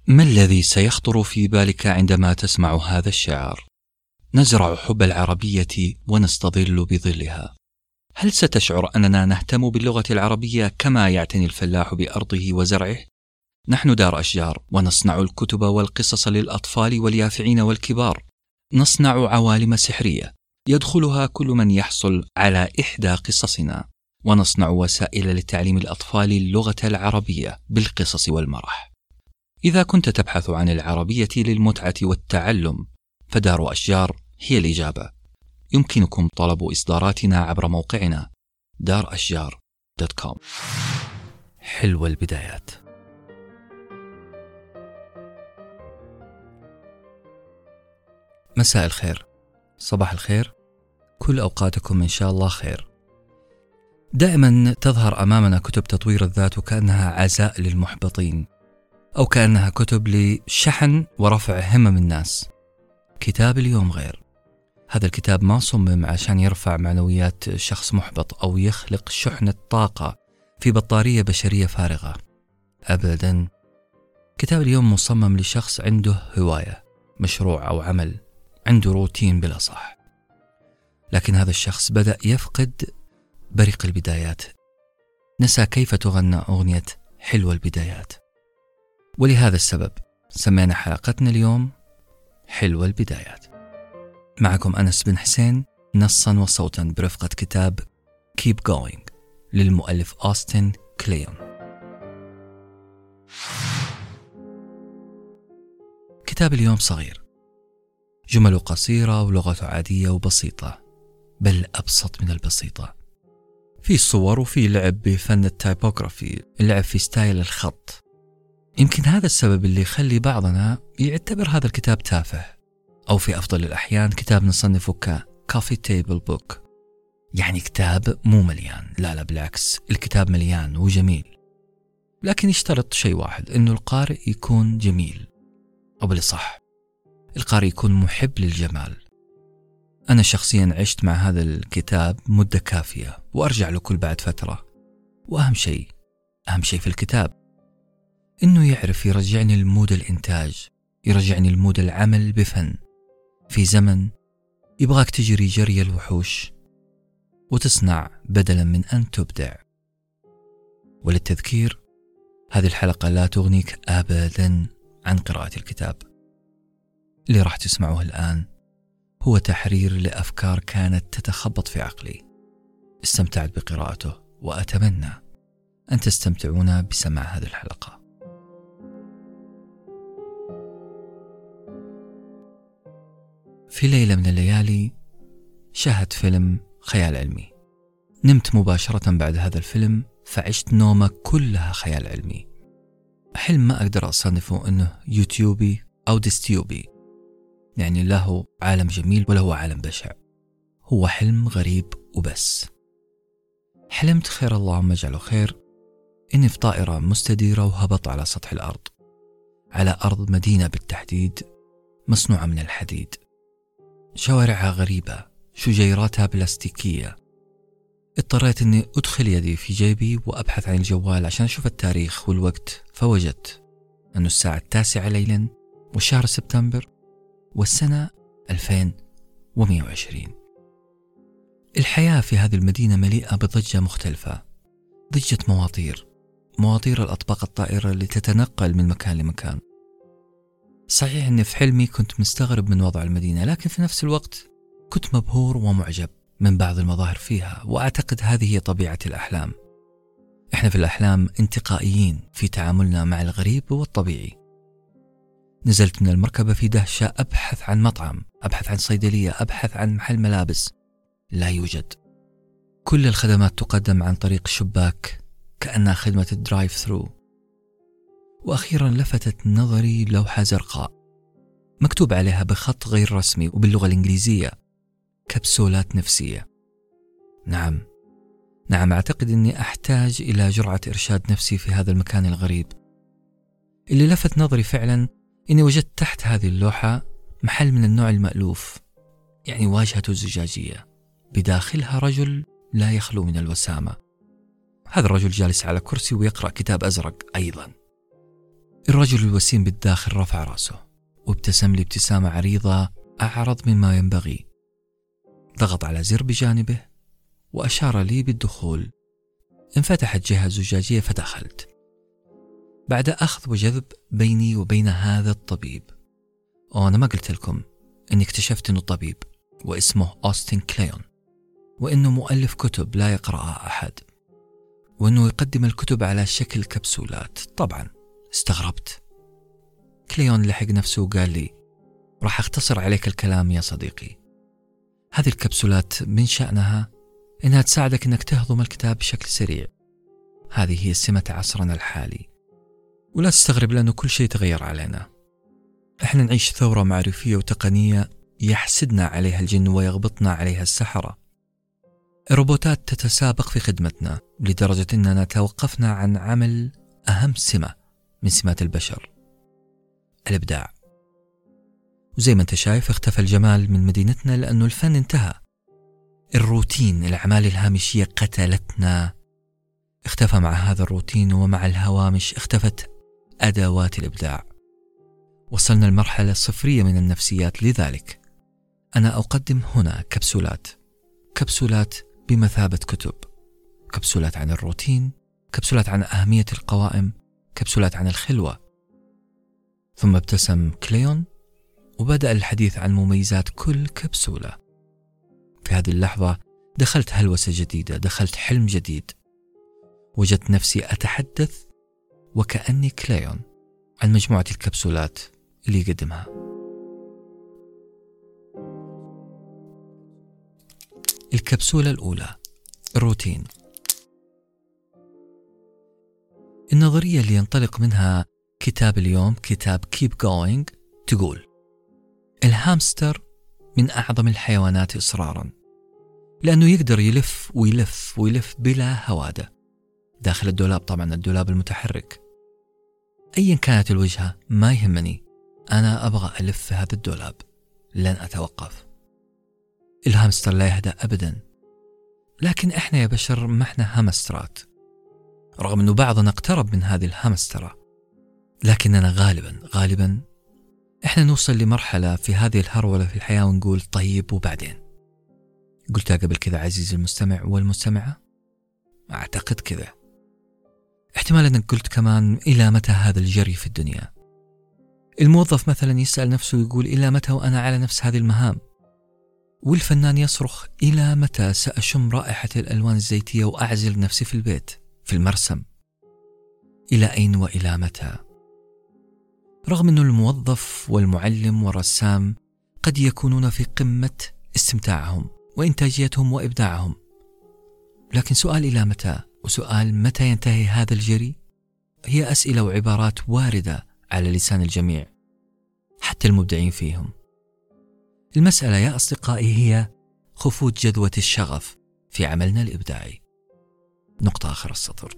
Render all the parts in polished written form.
ما الذي سيخطر في بالك عندما تسمع هذا الشعر؟ نزرع حب العربية ونستظل بظلها. هل ستشعر أننا نهتم باللغة العربية كما يعتني الفلاح بأرضه وزرعه؟ نحن دار أشجار، ونصنع الكتب والقصص للأطفال واليافعين والكبار. نصنع عوالم سحرية يدخلها كل من يحصل على إحدى قصصنا، ونصنع وسائل لتعليم الأطفال اللغة العربية بالقصص والمرح. إذا كنت تبحث عن العربية للمتعة والتعلم، فدار أشجار هي الإجابة. يمكنكم طلب إصداراتنا عبر موقعنا darashjar.com. حلوة البدايات. مساء الخير، صباح الخير، كل أوقاتكم إن شاء الله خير. دائما تظهر أمامنا كتب تطوير الذات وكأنها عزاء للمحبطين، أو كأنها كتب لشحن ورفع همم الناس. كتاب اليوم غير. هذا الكتاب ما صمم عشان يرفع معنويات شخص محبط أو يخلق شحنة طاقة في بطارية بشرية فارغة أبدا. كتاب اليوم مصمم لشخص عنده هواية، مشروع أو عمل، عنده روتين بلا صح، لكن هذا الشخص بدأ يفقد بريق البدايات، نسى كيف تغنى أغنية حلوة البدايات. ولهذا السبب سمينا حلقتنا اليوم حلوة البدايات. معكم أنس بن حسين، نصا وصوتا برفقة كتاب Keep Going للمؤلف أوستن كليون. كتاب اليوم صغير، جمله قصيرة ولغته عادية وبسيطة، بل أبسط من البسيطة. في صور وفي لعب بفن التايبوغرافي، اللعب في ستايل الخط. يمكن هذا السبب اللي يخلي بعضنا يعتبر هذا الكتاب تافه، أو في أفضل الأحيان كتاب نصنفه ككافي تيبل بوك، يعني كتاب مو مليان. لا بالعكس، الكتاب مليان وجميل، لكن يشترط شيء واحد، إنه القارئ يكون جميل، أو بالصح القارئ يكون محب للجمال. أنا شخصيا عشت مع هذا الكتاب مدة كافية، وأرجع له كل بعد فترة. وأهم شيء في الكتاب إنه يعرف يرجعني المود الإنتاج، يرجعني المود العمل بفن في زمن يبغاك تجري جري الوحوش وتصنع بدلا من أن تبدع. وللتذكير، هذه الحلقة لا تغنيك أبدا عن قراءة الكتاب. اللي راح تسمعه الآن هو تحرير لأفكار كانت تتخبط في عقلي. استمتعت بقراءته، وأتمنى أن تستمتعون بسماع هذه الحلقة. في ليلة من الليالي شاهدت فيلم خيال علمي. نمت مباشرة بعد هذا الفيلم، فعشت نومة كلها خيال علمي. حلم ما أقدر أصنفه أنه يوتيوبي أو ديستيوبي، يعني له عالم جميل ولا هو عالم بشع، هو حلم غريب وبس. حلمت، خير اللهم اجعله خير، إني في طائرة مستديرة وهبط على سطح الأرض، على أرض مدينة بالتحديد مصنوعة من الحديد، شوارعها غريبة، شجيراتها بلاستيكية. اضطريت أني أدخل يدي في جيبي وأبحث عن الجوال عشان أشوف التاريخ والوقت، فوجدت أنه الساعة 9 ليلا والشهر سبتمبر والسنة 2120. الحياة في هذه المدينة مليئة بضجة مختلفة، ضجة مواطير الأطباق الطائرة اللي تتنقل من مكان لمكان. صحيح أني في حلمي كنت مستغرب من وضع المدينة، لكن في نفس الوقت كنت مبهور ومعجب من بعض المظاهر فيها، وأعتقد هذه هي طبيعة الأحلام. إحنا في الأحلام انتقائيين في تعاملنا مع الغريب والطبيعي. نزلت من المركبة في دهشة، أبحث عن مطعم، أبحث عن صيدلية، أبحث عن محل ملابس، لا يوجد. كل الخدمات تقدم عن طريق شباك كأنها خدمة الدرايف ثرو. وأخيرا لفتت نظري لوحة زرقاء مكتوب عليها بخط غير رسمي وباللغة الإنجليزية كبسولات نفسية. نعم، أعتقد أني أحتاج إلى جرعة إرشاد نفسي في هذا المكان الغريب. اللي لفت نظري فعلا إني وجدت تحت هذه اللوحة محل من النوع المألوف، يعني واجهته زجاجية، بداخلها رجل لا يخلو من الوسامة. هذا الرجل جالس على كرسي ويقرأ كتاب أزرق أيضا. الرجل الوسيم بالداخل رفع رأسه وابتسم لي ابتسامة عريضة أعرض مما ينبغي. ضغط على زر بجانبه وأشار لي بالدخول. انفتحت جهة زجاجية فدخلت. بعد أخذ وجذب بيني وبين هذا الطبيب. أنا ما قلت لكم أني اكتشفت أنه طبيب واسمه أوستن كليون، وأنه مؤلف كتب لا يقرأها أحد، وأنه يقدم الكتب على شكل كبسولات. طبعا استغربت. كليون لحق نفسه وقال لي: راح أختصر عليك الكلام يا صديقي. هذه الكبسولات من شأنها إنها تساعدك إنك تهضم الكتاب بشكل سريع. هذه هي سمة عصرنا الحالي. ولا تستغرب لأنه كل شيء تغير علينا. إحنا نعيش ثورة معرفية وتقنية يحسدنا عليها الجن ويغبطنا عليها السحرة. الروبوتات تتسابق في خدمتنا لدرجة أننا توقفنا عن عمل أهم سمة من سمات البشر: الإبداع. وزي ما أنت شايف اختفى الجمال من مدينتنا لأنه الفن انتهى. الروتين، الأعمال الهامشية قتلتنا. اختفى مع هذا الروتين ومع الهوامش اختفت أدوات الإبداع. وصلنا لمرحلة صفرية من النفسيات. لذلك أنا أقدم هنا كبسولات بمثابة كتب. كبسولات عن الروتين، كبسولات عن أهمية القوائم، كبسولات عن الخلوة. ثم ابتسم كليون وبدأ الحديث عن مميزات كل كبسولة. في هذه اللحظة دخلت هلوسة جديدة، دخلت حلم جديد. وجدت نفسي أتحدث وكأني كليون عن مجموعة الكبسولات اللي يقدمها. الكبسولة الأولى: الروتين. النظرية اللي ينطلق منها كتاب اليوم، كتاب Keep Going، تقول: الهامستر من أعظم الحيوانات إصرارا، لأنه يقدر يلف ويلف ويلف بلا هوادة داخل الدولاب. طبعا الدولاب المتحرك. أيا كانت الوجهة ما يهمني، أنا أبغى ألف في هذا الدولاب، لن أتوقف. الهامستر لا يهدأ أبدا. لكن إحنا يا بشر ما إحنا هامسترات، رغم أنه بعضنا اقترب من هذه الهامسترة. لكننا غالبا إحنا نوصل لمرحلة في هذه الهرولة في الحياة ونقول: طيب وبعدين؟ قلتها قبل كذا عزيزي المستمع والمستمعة؟ أعتقد كذا. احتمال أنك قلت كمان: إلى متى هذا الجري في الدنيا؟ الموظف مثلا يسأل نفسه ويقول: إلى متى وأنا على نفس هذه المهام؟ والفنان يصرخ: إلى متى سأشم رائحة الألوان الزيتية وأعزل نفسي في البيت في المرسم؟ إلى أين وإلى متى؟ رغم أن الموظف والمعلم والرسام قد يكونون في قمة استمتاعهم وإنتاجيتهم وإبداعهم، لكن سؤال إلى متى وسؤال متى ينتهي هذا الجري هي أسئلة وعبارات واردة على لسان الجميع، حتى المبدعين فيهم. المسألة يا أصدقائي هي خفوت جذوة الشغف في عملنا الإبداعي. نقطة آخر السطر.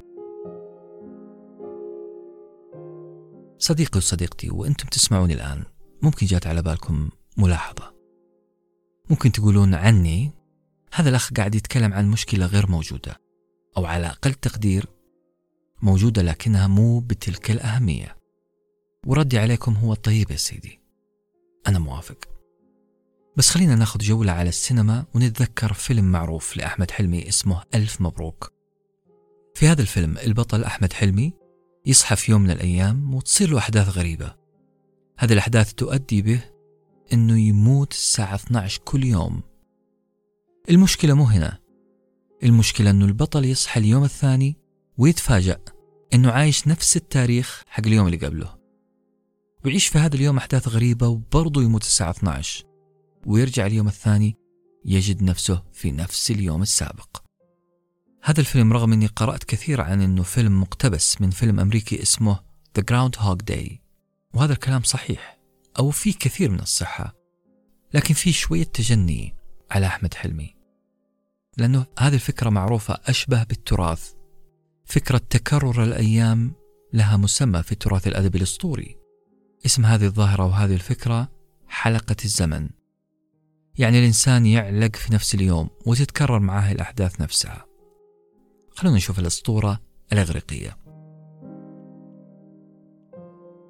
صديقي وصديقتي وأنتم تسمعوني الآن، ممكن جات على بالكم ملاحظة. ممكن تقولون عني: هذا الأخ قاعد يتكلم عن مشكلة غير موجودة، أو على أقل تقدير موجودة لكنها مو بتلك الأهمية. وردي عليكم هو: طيب يا سيدي، أنا موافق. بس خلينا ناخذ جولة على السينما ونتذكر فيلم معروف لأحمد حلمي اسمه ألف مبروك. في هذا الفيلم البطل أحمد حلمي يصحى في يوم من الأيام وتصير له أحداث غريبة. هذه الأحداث تؤدي به أنه يموت الساعة 12 كل يوم. المشكلة مو هنا. المشكلة أنه البطل يصحى اليوم الثاني ويتفاجأ أنه عايش نفس التاريخ حق اليوم اللي قبله، ويعيش في هذا اليوم أحداث غريبة وبرضه يموت الساعة 12، ويرجع اليوم الثاني يجد نفسه في نفس اليوم السابق. هذا الفيلم رغم أني قرأت كثير عن أنه فيلم مقتبس من فيلم أمريكي اسمه The Groundhog Day، وهذا الكلام صحيح أو فيه كثير من الصحة، لكن فيه شوية تجني على أحمد حلمي، لأنه هذه الفكرة معروفة أشبه بالتراث. فكرة تكرر الأيام لها مسمى في التراث الأدبي الأسطوري. اسم هذه الظاهرة وهذه الفكرة حلقة الزمن. يعني الإنسان يعلق في نفس اليوم وتتكرر معاه الأحداث نفسها. خلونا نشوف الأسطورة الإغريقية.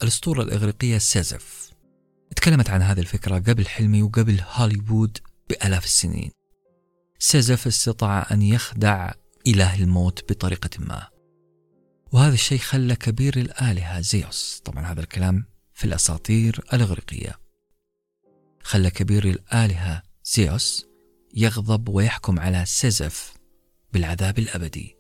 الأسطورة الإغريقية سيزف. تكلمت عن هذه الفكرة قبل حلمي وقبل هوليوود بآلاف السنين. سيزف استطاع أن يخدع إله الموت بطريقة ما، وهذا الشيء خلى كبير الآلهة زيوس، طبعا هذا الكلام في الأساطير الإغريقية، خلى كبير الآلهة زيوس يغضب ويحكم على سيزف بالعذاب الأبدي.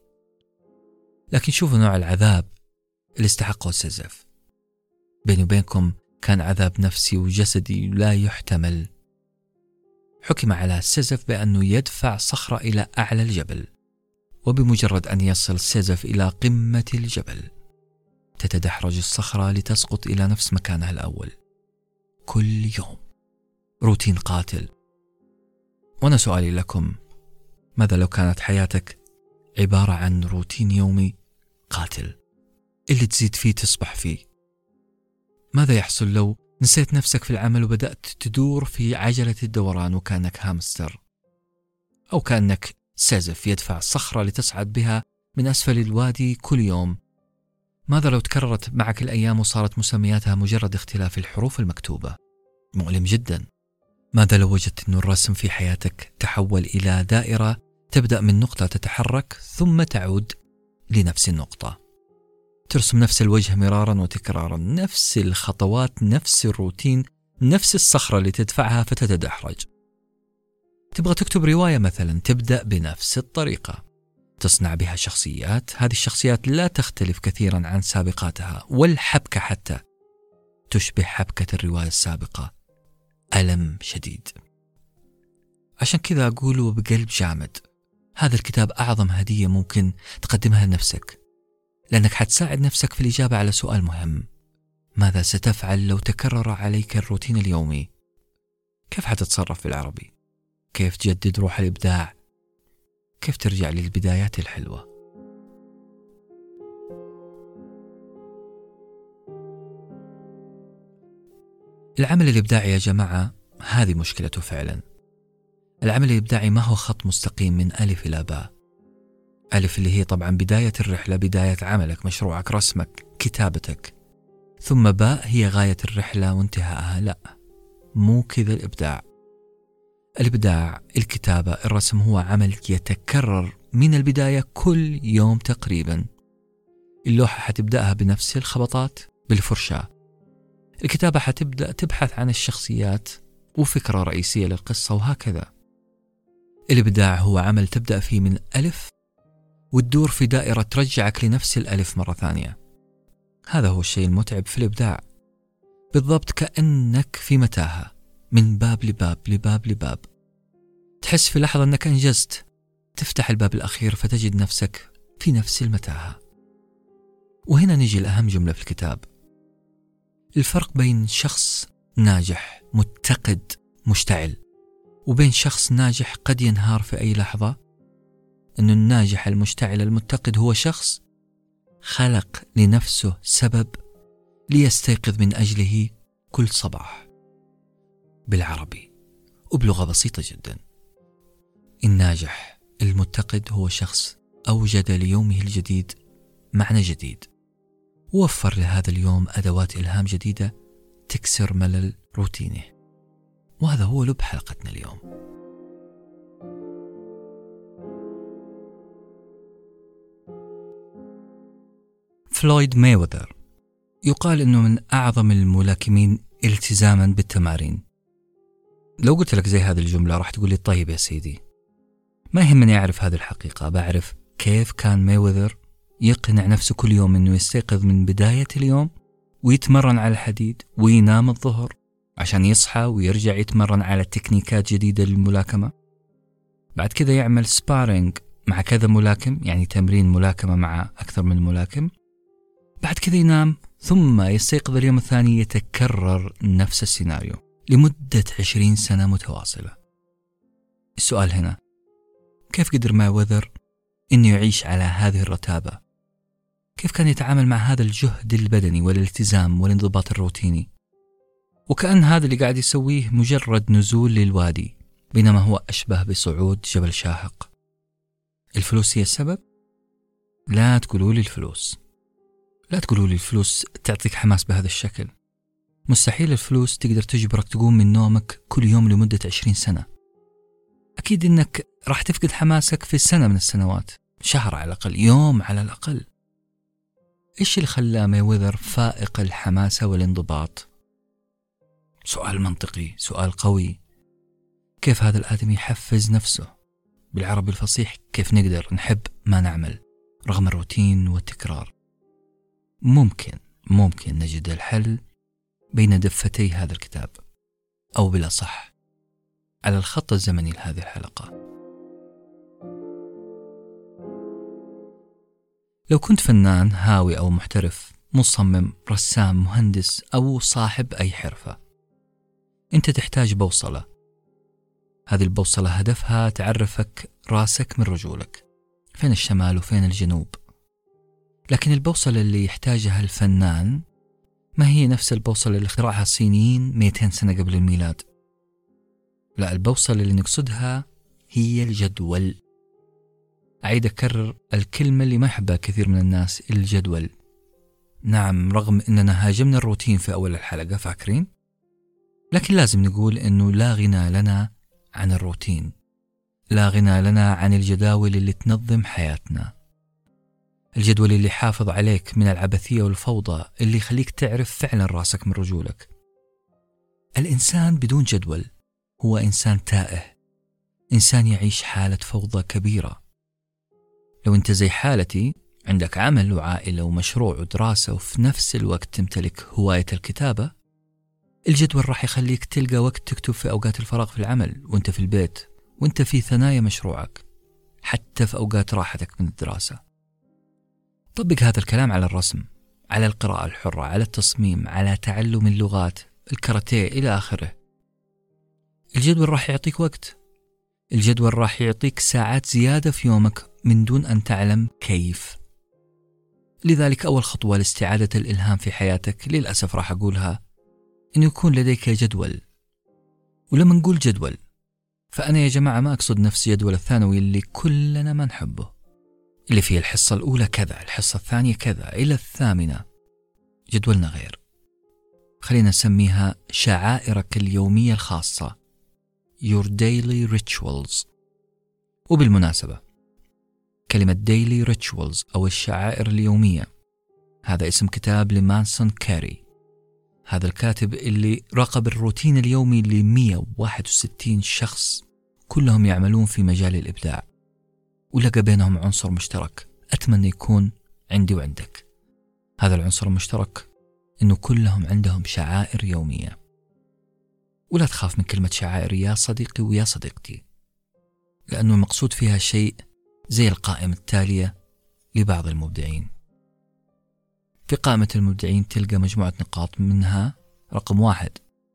لكن شوفوا نوع العذاب اللي استحقه سيزف. بيني وبينكم كان عذاب نفسي وجسدي لا يحتمل. حكم على سيزف بأنه يدفع صخرة إلى أعلى الجبل، وبمجرد أن يصل سيزف إلى قمة الجبل تتدحرج الصخرة لتسقط إلى نفس مكانها الأول كل يوم. روتين قاتل. وأنا سؤالي لكم، ماذا لو كانت حياتك عبارة عن روتين يومي قاتل اللي تزيد فيه تصبح فيه؟ ماذا يحصل لو نسيت نفسك في العمل وبدأت تدور في عجلة الدوران وكأنك هامستر، أو كأنك سيزف يدفع صخرة لتصعد بها من أسفل الوادي كل يوم؟ ماذا لو تكررت معك الأيام وصارت مسمياتها مجرد اختلاف الحروف المكتوبة؟ مؤلم جدا. ماذا لو وجدت أن الرسم في حياتك تحول إلى دائرة تبدأ من نقطة تتحرك ثم تعود لنفس النقطة، ترسم نفس الوجه مرارا وتكرارا، نفس الخطوات، نفس الروتين، نفس الصخرة اللي تدفعها فتتدحرج. تبغى تكتب رواية مثلا، تبدأ بنفس الطريقة، تصنع بها شخصيات، هذه الشخصيات لا تختلف كثيرا عن سابقاتها، والحبكة حتى تشبه حبكة الرواية السابقة. ألم شديد. عشان كذا أقوله بقلب جامد، هذا الكتاب أعظم هدية ممكن تقدمها لنفسك، لأنك حتساعد نفسك في الإجابة على سؤال مهم: ماذا ستفعل لو تكرر عليك الروتين اليومي؟ كيف حتتصرف بالعربي؟ كيف تجدد روح الإبداع؟ كيف ترجع للبدايات الحلوة؟ العمل الإبداعي يا جماعة هذه مشكلته فعلا. العمل الإبداعي ما هو خط مستقيم من ألف إلى باء. ألف اللي هي طبعا بداية الرحلة، بداية عملك، مشروعك، رسمك، كتابتك، ثم باء هي غاية الرحلة وانتهاءها. لا، مو كذا الإبداع. الإبداع، الكتابة، الرسم هو عمل يتكرر من البداية كل يوم تقريبا. اللوحة حتبدأها بنفس الخبطات بالفرشاة. الكتابة حتبدأ تبحث عن الشخصيات وفكرة رئيسية للقصة، وهكذا. الإبداع هو عمل تبدأ فيه من ألف وتدور في دائرة ترجعك لنفس الألف مرة ثانية. هذا هو الشيء المتعب في الإبداع. بالضبط كأنك في متاهة، من باب لباب لباب لباب، تحس في لحظة أنك أنجزت، تفتح الباب الأخير فتجد نفسك في نفس المتاهة. وهنا نجي لأهم جملة في الكتاب: الفرق بين شخص ناجح متقد مشتعل وبين شخص ناجح قد ينهار في أي لحظة، أن الناجح المشتعل المتقد هو شخص خلق لنفسه سبب ليستيقظ من أجله كل صباح. بالعربي وبلغة بسيطة جدا، الناجح المتقد هو شخص أوجد ليومه الجديد معنى جديد، ووفر لهذا اليوم أدوات إلهام جديدة تكسر ملل روتينه. وهذا هو لب حلقتنا اليوم. فلويد مايوذر يقال أنه من أعظم الملاكمين التزاما بالتمارين. لو قلت لك زي هذه الجملة راح تقول لي طيب يا سيدي، ما يهمني أعرف هذه الحقيقة، بعرف كيف كان مايوذر يقنع نفسه كل يوم أنه يستيقظ من بداية اليوم ويتمرن على الحديد وينام الظهر عشان يصحى ويرجع يتمرن على تكنيكات جديدة للملاكمة. بعد كذا يعمل سبارينج مع كذا ملاكم، يعني تمرين ملاكمة مع أكثر من ملاكم. بعد كذا ينام ثم يستيقظ اليوم الثاني، يتكرر نفس السيناريو لمدة 20 سنة متواصلة. السؤال هنا: كيف قدر مايوذر إنه يعيش على هذه الرتابة؟ كيف كان يتعامل مع هذا الجهد البدني والالتزام والانضباط الروتيني، وكأن هذا اللي قاعد يسويه مجرد نزول للوادي، بينما هو أشبه بصعود جبل شاهق؟ الفلوس هي السبب؟ لا تقولوا لي الفلوس، لا تقولوا لي الفلوس تعطيك حماس بهذا الشكل. مستحيل الفلوس تقدر تجبرك تقوم من نومك كل يوم لمدة 20 سنة. أكيد إنك راح تفقد حماسك في سنة من السنوات، شهر على الأقل، يوم على الأقل. إيش اللي خلى مايويذر فائق الحماسة والانضباط؟ سؤال منطقي، سؤال قوي. كيف هذا الآدمي يحفز نفسه؟ بالعربي الفصيح، كيف نقدر نحب ما نعمل رغم الروتين والتكرار؟ ممكن نجد الحل بين دفتي هذا الكتاب، أو بالأصح على الخط الزمني لهذه الحلقة. لو كنت فنان هاوي أو محترف، مصمم، رسام، مهندس أو صاحب أي حرفة، أنت تحتاج بوصلة. هذه البوصلة هدفها تعرفك راسك من رجولك، فين الشمال وفين الجنوب. لكن البوصلة اللي يحتاجها الفنان ما هي نفس البوصلة اللي اخترعها الصينيين 200 سنة قبل الميلاد. لا، البوصلة اللي نقصدها هي الجدول. أعيد أكرر الكلمة اللي ما يحبها كثير من الناس، الجدول. نعم، رغم أننا هاجمنا الروتين في أول الحلقة، فاكرين؟ لكن لازم نقول أنه لا غنى لنا عن الروتين، لا غنى لنا عن الجداول اللي تنظم حياتنا. الجدول اللي حافظ عليك من العبثية والفوضى، اللي يخليك تعرف فعلا راسك من رجولك. الإنسان بدون جدول هو إنسان تائه، إنسان يعيش حالة فوضى كبيرة. لو أنت زي حالتي، عندك عمل وعائلة ومشروع ودراسة، وفي نفس الوقت تمتلك هواية الكتابة، الجدول راح يخليك تلقى وقت تكتب في أوقات الفراغ في العمل، وانت في البيت، وانت في ثنايا مشروعك، حتى في أوقات راحتك من الدراسة. طبق هذا الكلام على الرسم، على القراءة الحرة، على التصميم، على تعلم اللغات، الكاراتيه إلى آخره. الجدول راح يعطيك وقت، الجدول راح يعطيك ساعات زيادة في يومك من دون أن تعلم كيف. لذلك أول خطوة لاستعادة الإلهام في حياتك، للأسف راح أقولها، إنه يكون لديك جدول. ولما نقول جدول، فأنا يا جماعة ما أقصد نفس جدول الثانوي اللي كلنا ما نحبه، اللي فيه الحصة الأولى كذا، الحصة الثانية كذا، إلى الثامنة. جدولنا غير، خلينا نسميها شعائرك اليومية الخاصة، your daily rituals. وبالمناسبة، كلمة daily rituals أو الشعائر اليومية، هذا اسم كتاب لمانسون كاري. هذا الكاتب اللي راقب الروتين اليومي ل161 شخص، كلهم يعملون في مجال الإبداع، ولقى بينهم عنصر مشترك أتمنى يكون عندي وعندك. هذا العنصر المشترك إنه كلهم عندهم شعائر يومية. ولا تخاف من كلمة شعائر يا صديقي ويا صديقتي، لأنه المقصود فيها شيء زي القائمة التالية لبعض المبدعين. في قائمة المبدعين تلقى مجموعة نقاط، منها رقم 1: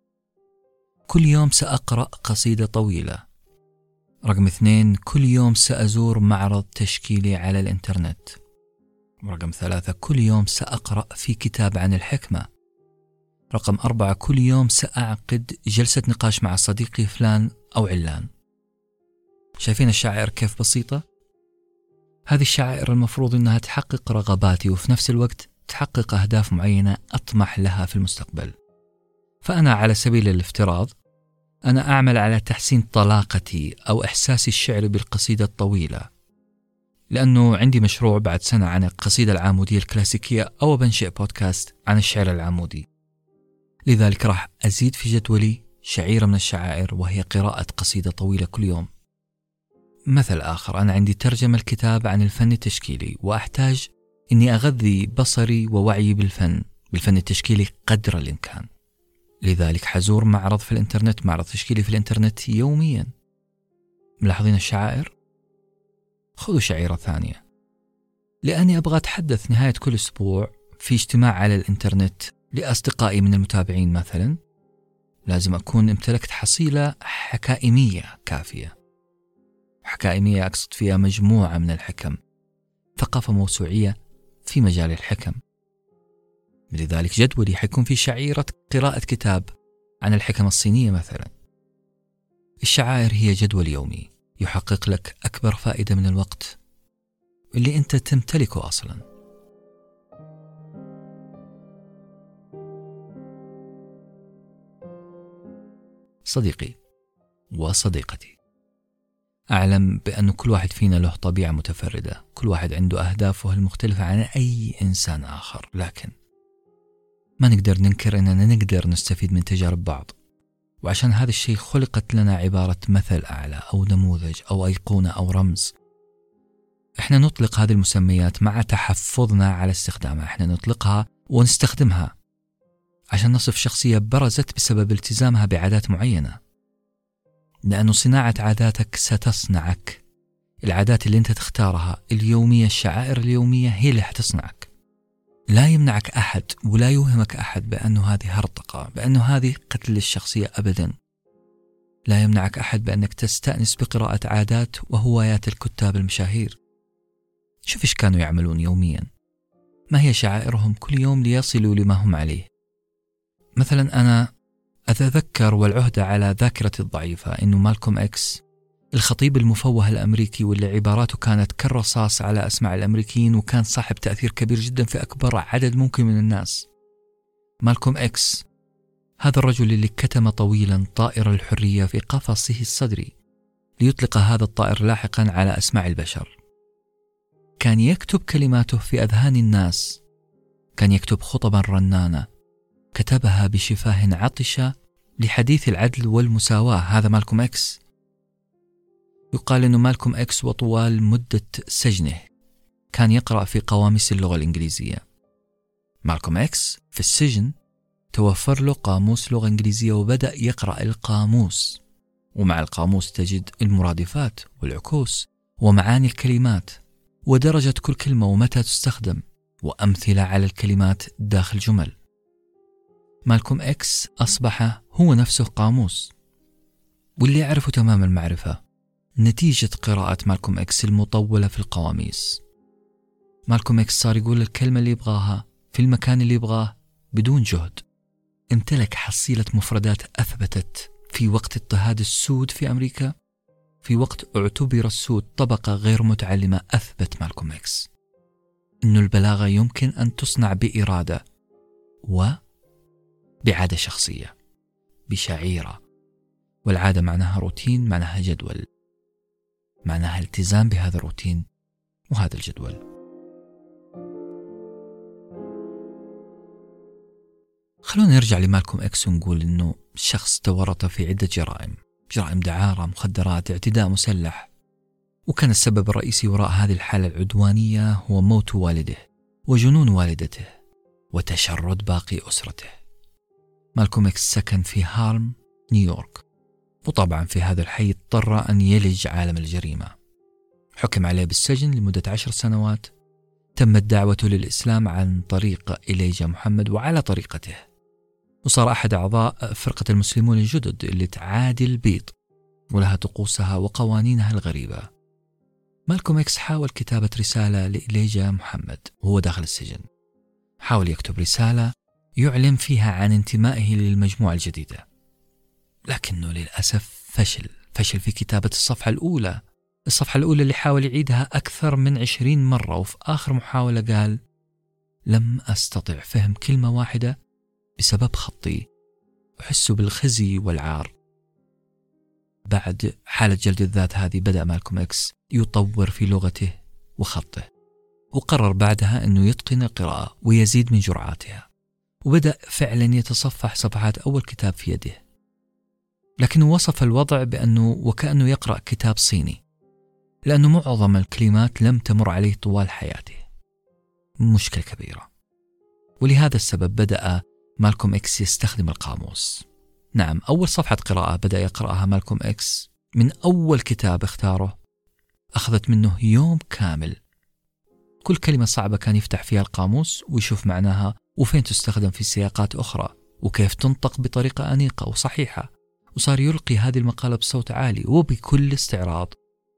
كل يوم سأقرأ قصيدة طويلة. رقم 2: كل يوم سأزور معرض تشكيلي على الإنترنت. رقم 3: كل يوم سأقرأ في كتاب عن الحكمة. رقم 4: كل يوم سأعقد جلسة نقاش مع صديقي فلان أو علان. شايفين الشعائر كيف بسيطة؟ هذه الشعائر المفروض أنها تحقق رغباتي، وفي نفس الوقت تحقق أهداف معينة أطمح لها في المستقبل. فأنا على سبيل الافتراض أنا أعمل على تحسين طلاقتي أو إحساسي الشعري بالقصيدة الطويلة، لأنه عندي مشروع بعد سنة عن القصيدة العامودية الكلاسيكية، أو بنشئ بودكاست عن الشعر العامودي. لذلك راح أزيد في جدولي شعيرة من الشعائر، وهي قراءة قصيدة طويلة كل يوم. مثل آخر، أنا عندي ترجمة الكتاب عن الفن التشكيلي، وأحتاج إني أغذي بصري ووعي بالفن التشكيلي قدر الإمكان. لذلك حزور معرض في الإنترنت، معرض تشكيلي في الإنترنت يوميا. ملاحظين الشعائر؟ خذوا شعيرة ثانية، لأني أبغى أتحدث نهاية كل أسبوع في اجتماع على الإنترنت لأصدقائي من المتابعين مثلا. لازم أكون امتلكت حصيلة حكائمية كافية. حكائمية أقصد فيها مجموعة من الحكم، ثقافة موسوعية في مجال الحكم. لذلك جدولي حيكون في شعيرة قراءة كتاب عن الحكم الصينية مثلا. الشعائر هي جدول يومي يحقق لك أكبر فائدة من الوقت اللي أنت تمتلكه أصلا. صديقي وصديقتي، أعلم بأن كل واحد فينا له طبيعة متفردة، كل واحد عنده أهدافه المختلفة عن أي إنسان آخر، لكن ما نقدر ننكر أننا نقدر نستفيد من تجارب بعض. وعشان هذا الشيء خلقت لنا عبارة مثل أعلى أو نموذج أو أيقونة أو رمز. إحنا نطلق هذه المسميات مع تحفظنا على استخدامها، إحنا نطلقها ونستخدمها عشان نصف شخصية برزت بسبب التزامها بعادات معينة، لأنه صناعة عاداتك ستصنعك. العادات اللي أنت تختارها اليومية، الشعائر اليومية هي اللي حتصنعك. لا يمنعك أحد ولا يوهمك أحد بأنه هذه هرطقة، بأنه هذه قتل للشخصية أبدا. لا يمنعك أحد بأنك تستأنس بقراءة عادات وهوايات الكتاب المشاهير. شوف إيش كانوا يعملون يوميا، ما هي شعائرهم كل يوم ليصلوا لما هم عليه. مثلا أنا أتذكر، والعهدة على ذاكرتي الضعيفة، إنه مالكوم إكس الخطيب المفوه الأمريكي واللي عباراته كانت كالرصاص على أسماع الأمريكيين، وكان صاحب تأثير كبير جدا في أكبر عدد ممكن من الناس. مالكوم إكس هذا الرجل اللي كتم طويلا طائر الحرية في قفصه الصدري ليطلق هذا الطائر لاحقا على أسماع البشر. كان يكتب كلماته في أذهان الناس، كان يكتب خطبا رنانة كتبها بشفاه عطشة لحديث العدل والمساواة. هذا مالكوم إكس. يقال أنه مالكوم إكس وطوال مدة سجنه كان يقرأ في قواميس اللغة الإنجليزية. مالكوم إكس في السجن توفر له قاموس لغة إنجليزية وبدأ يقرأ القاموس، ومع القاموس تجد المرادفات والعكوس ومعاني الكلمات ودرجة كل كلمة ومتى تستخدم وأمثلة على الكلمات داخل جمل. مالكوم إكس أصبح هو نفسه قاموس، واللي يعرفه تمام المعرفة نتيجة قراءة مالكوم إكس المطولة في القواميس. مالكوم إكس صار يقول الكلمة اللي يبغاها في المكان اللي يبغاه بدون جهد. امتلك حصيلة مفردات أثبتت في وقت اضطهاد السود في أمريكا، في وقت اعتبر السود طبقة غير متعلمة، أثبت مالكوم إكس إنه البلاغة يمكن أن تصنع بإرادة وبعادة شخصية، بشعيرة. والعادة معناها روتين، معناها جدول، معناها التزام بهذا الروتين وهذا الجدول. خلونا نرجع لمالكوم إكس ونقول إنه شخص تورط في عدة جرائم دعارة، مخدرات، اعتداء مسلح، وكان السبب الرئيسي وراء هذه الحالة العدوانية هو موت والده وجنون والدته وتشرد باقي أسرته. مالكوم إكس سكن في هارلم، نيويورك، وطبعا في هذا الحي اضطر أن يلج عالم الجريمة. حكم عليه بالسجن لمدة 10 سنوات. تمت دعوته للإسلام عن طريق إليجا محمد وعلى طريقته، وصار أحد أعضاء فرقة المسلمون الجدد اللي تعادي البيض ولها طقوسها وقوانينها الغريبة. مالكوم إكس حاول كتابة رسالة لإليجا محمد وهو داخل السجن. حاول يكتب رسالة يعلن فيها عن انتمائه للمجموعة الجديدة، لكنه للأسف فشل في كتابة الصفحة الأولى اللي حاول يعيدها أكثر من 20 مرة، وفي آخر محاولة قال: لم أستطع فهم كلمة واحدة بسبب خطي، أحس بالخزي والعار. بعد حالة جلد الذات هذه بدأ مالكوم إكس يطور في لغته وخطه، وقرر بعدها أنه يتقن القراءة ويزيد من جرعاتها، وبدأ فعلا يتصفح صفحات أول كتاب في يده. لكنه وصف الوضع بأنه وكأنه يقرأ كتاب صيني، لأنه معظم الكلمات لم تمر عليه طوال حياته. مشكلة كبيرة. ولهذا السبب بدأ مالكوم إكس يستخدم القاموس. نعم، أول صفحة قراءة بدأ يقرأها مالكوم إكس من أول كتاب اختاره أخذت منه يوم كامل. كل كلمة صعبة كان يفتح فيها القاموس ويشوف معناها وفين تستخدم في سياقات أخرى وكيف تنطق بطريقة أنيقة وصحيحة، وصار يلقي هذه المقالة بصوت عالي وبكل استعراض.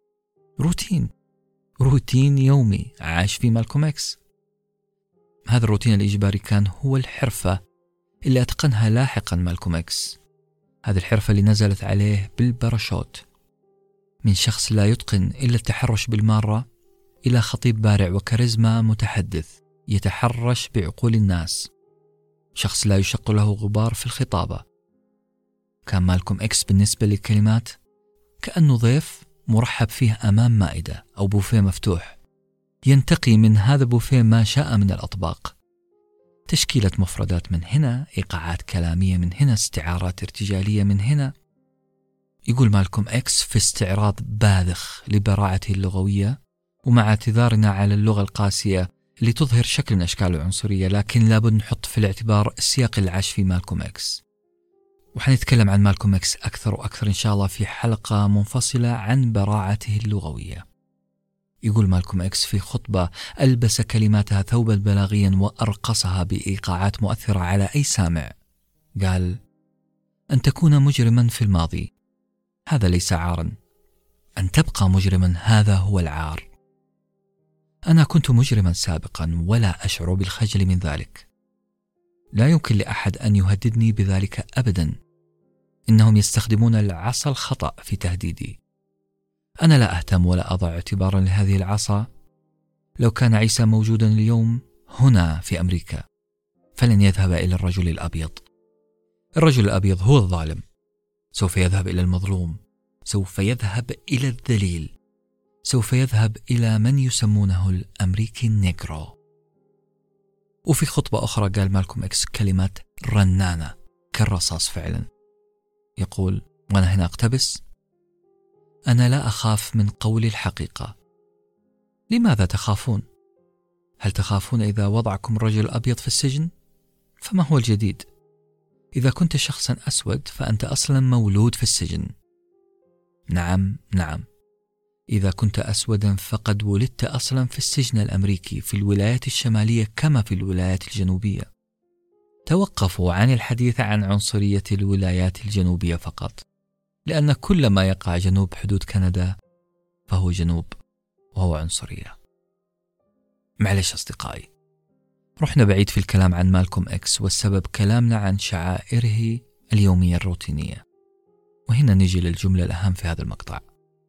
روتين يومي عاش فيه مالكوم إكس. هذا الروتين الإجباري كان هو الحرفة اللي أتقنها لاحقا مالكوم إكس. هذه الحرفة اللي نزلت عليه بالباراشوت، من شخص لا يتقن إلا التحرش بالمارة إلى خطيب بارع وكاريزما متحدث يتحرش بعقول الناس، شخص لا يشق له غبار في الخطابة. كان مالكوم إكس بالنسبة للكلمات كأنه ضيف مرحب فيه أمام مائدة أو بوفيه مفتوح، ينتقي من هذا البوفيه ما شاء من الأطباق، تشكيلة مفردات من هنا، إيقاعات كلامية من هنا، استعارات ارتجالية من هنا. يقول مالكوم إكس في استعراض باذخ لبراعته اللغوية، ومع اعتذارنا على اللغة القاسية اللي تظهر شكل من أشكال العنصرية، لكن لابد نحط في الاعتبار السياق اللي عاش فيه مالكوم إكس. وحنتكلم عن مالكوم إكس أكثر وأكثر إن شاء الله في حلقة منفصلة عن براعته اللغوية. يقول مالكوم إكس في خطبة ألبس كلماتها ثوبا بلاغيا وأرقصها بإيقاعات مؤثرة على أي سامع. قال: أن تكون مجرما في الماضي هذا ليس عارا، أن تبقى مجرما هذا هو العار. أنا كنت مجرما سابقا ولا أشعر بالخجل من ذلك. لا يمكن لأحد أن يهددني بذلك أبدا. إنهم يستخدمون العصا الخطأ في تهديدي. أنا لا أهتم ولا أضع اعتبارا لهذه العصا. لو كان عيسى موجودا اليوم هنا في أمريكا فلن يذهب إلى الرجل الأبيض. الرجل الأبيض هو الظالم، سوف يذهب إلى المظلوم، سوف يذهب إلى الذليل، سوف يذهب إلى من يسمونه الأمريكي النيغرو. وفي خطبة أخرى قال مالكوم إكس كلمات رنانة كالرصاص فعلا. يقول، وأنا هنا أقتبس: أنا لا أخاف من قول الحقيقة. لماذا تخافون؟ هل تخافون إذا وضعكم رجل أبيض في السجن؟ فما هو الجديد؟ إذا كنت شخصا أسود فأنت أصلا مولود في السجن. نعم، إذا كنت أسودا فقد ولدت أصلا في السجن الأمريكي في الولايات الشمالية كما في الولايات الجنوبية. توقفوا عن الحديث عن عنصرية الولايات الجنوبية فقط، لأن كل ما يقع جنوب حدود كندا فهو جنوب وهو عنصرية. معلش أصدقائي، رحنا بعيد في الكلام عن مالكوم إكس، والسبب كلامنا عن شعائره اليومية الروتينية. وهنا نجي للجملة الأهم في هذا المقطع.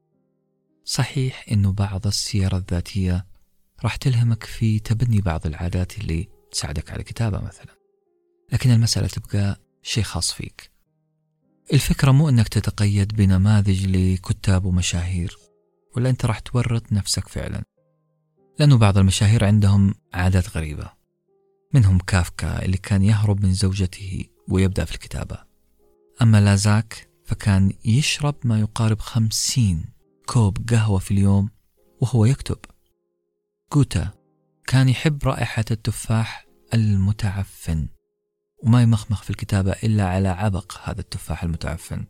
صحيح إنه بعض السير الذاتية راح تلهمك في تبني بعض العادات اللي تساعدك على الكتابة مثلا، لكن المسألة تبقى شيء خاص فيك. الفكرة مو أنك تتقيد بنماذج لكتاب ومشاهير، ولا أنت راح تورط نفسك فعلا، لأنه بعض المشاهير عندهم عادات غريبة. منهم كافكا اللي كان يهرب من زوجته ويبدأ في الكتابة. أما لازاك فكان يشرب ما يقارب 50 كوب قهوة في اليوم وهو يكتب. غوتا كان يحب رائحة التفاح المتعفن وما يمخمخ في الكتابة إلا على عبق هذا التفاح المتعفن.